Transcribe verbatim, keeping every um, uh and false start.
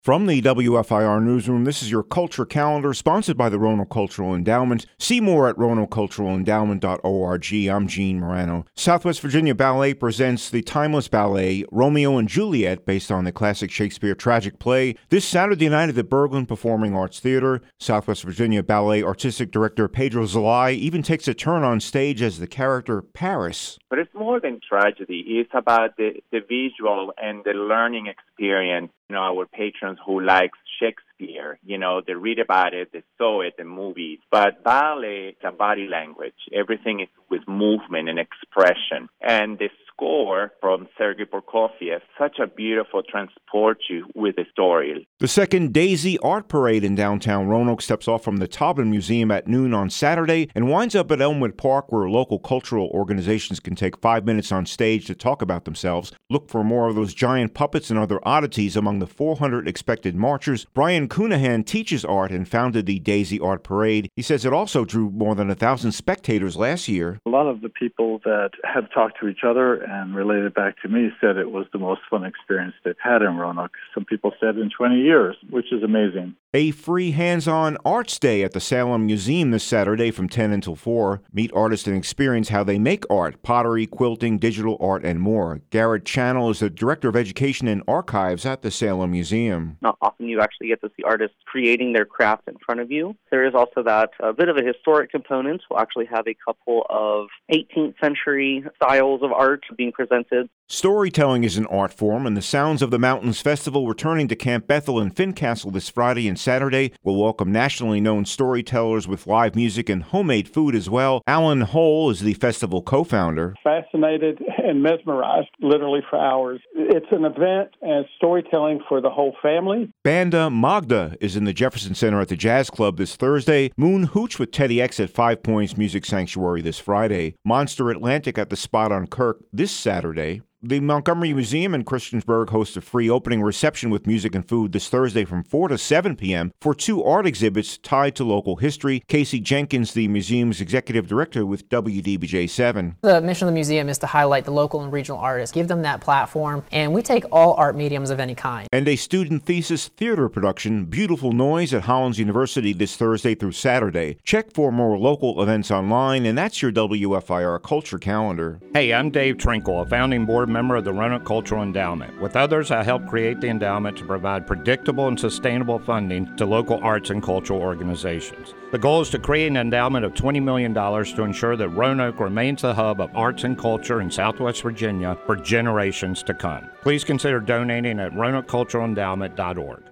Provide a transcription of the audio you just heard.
From the W F I R Newsroom, this is your Culture Calendar, sponsored by the Roanoke Cultural Endowment. See more at roanoke cultural endowment dot org. I'm Gene Morano. Southwest Virginia Ballet presents the timeless ballet Romeo and Juliet, based on the classic Shakespeare tragic play, this Saturday night at the Berglund Performing Arts Theater. Southwest Virginia Ballet Artistic Director Pedro Zelay even takes a turn on stage as the character Paris. But it's more than tragedy. It's about the, the visual and the learning experience. You know, our patrons who likes Shakespeare, you know, they read about it, they saw it in movies. But ballet is a body language. Everything is with movement and expression. And the score from Sergei Prokofiev, such a beautiful transport you with the story. The second Daisy Art Parade in downtown Roanoke steps off from the Taubman Museum at noon on Saturday and winds up at Elmwood Park, where local cultural organizations can take five minutes on stage to talk about themselves. Look for more of those giant puppets and other oddities among the four hundred expected marchers. Brian Cunahan teaches art and founded the Daisy Art Parade. He says it also drew more than a thousand spectators last year. A lot of the people that have talked to each other and related back to me said it was the most fun experience they've had in Roanoke. Some people said in twenty years, which is amazing. A free hands-on arts day at the Salem Museum this Saturday from ten until four. Meet artists and experience how they make art, pottery, quilting, digital art, and more. Garrett Channel is the Director of Education and Archives at the Salem Museum. Not often you actually get to see artists creating their craft in front of you. There is also that a bit of a historic component. We'll actually have a couple of eighteenth century styles of art being presented. Storytelling is an art form, and the Sounds of the Mountains Festival, returning to Camp Bethel in Fincastle this Friday and Saturday, will welcome nationally known storytellers with live music and homemade food as well. Alan Hole is the festival co-founder. Fascinated and mesmerized, literally for hours. It's an event and storytelling for the whole family. Banda Magda is in the Jefferson Center at the Jazz Club this Thursday. Moon Hooch with Teddy X at Five Points Music Sanctuary this Friday. Monster Atlantic at the Spot on Kirk this Saturday. The Montgomery Museum in Christiansburg hosts a free opening reception with music and food this Thursday from four to seven p.m. for two art exhibits tied to local history. Casey Jenkins, the museum's executive director with W D B J seven. The mission of the museum is to highlight the local and regional artists, give them that platform, and we take all art mediums of any kind. And a student thesis theater production, Beautiful Noise, at Hollins University this Thursday through Saturday. Check for more local events online, and that's your W F I R Culture Calendar. Hey, I'm Dave Trinkle, a founding board member of the Roanoke Cultural Endowment. With others, I helped create the endowment to provide predictable and sustainable funding to local arts and cultural organizations. The goal is to create an endowment of twenty million dollars to ensure that Roanoke remains the hub of arts and culture in Southwest Virginia for generations to come. Please consider donating at roanoke cultural endowment dot org.